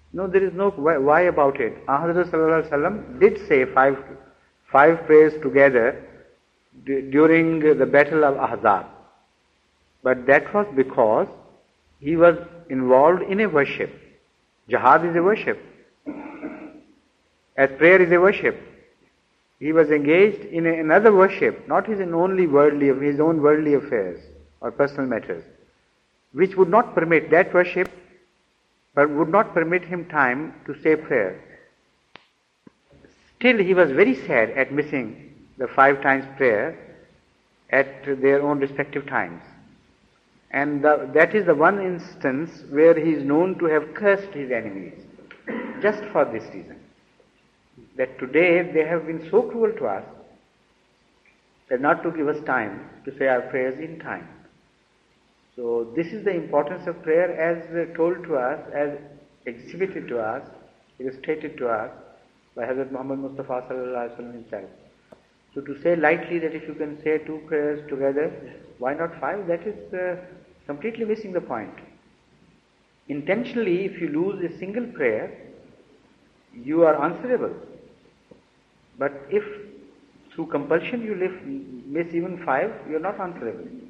No, there is no why about it. Hazrat Sallallahu Alaihi Wasallam did say five prayers together during the battle of Ahzab. But that was because he was involved in a worship. Jihad is a worship. As prayer is a worship. He was engaged in another worship, not his own worldly affairs or personal matters, which would not permit that worship, but would not permit him time to say prayer. Still, he was very sad at missing the 5 times prayer at their own respective times. And that is the one instance where he is known to have cursed his enemies, just for this reason. That today they have been so cruel to us as not to give us time to say our prayers in time. So this is the importance of prayer as told to us, as exhibited to us, illustrated to us by Hazrat Muhammad Mustafa Sallallahu Alaihi Wasallam himself. So to say lightly that if you can say 2 prayers together, why not 5? That is completely missing the point. Intentionally, if you lose a single prayer, you are answerable. But if through compulsion you miss even 5, you are not answerable.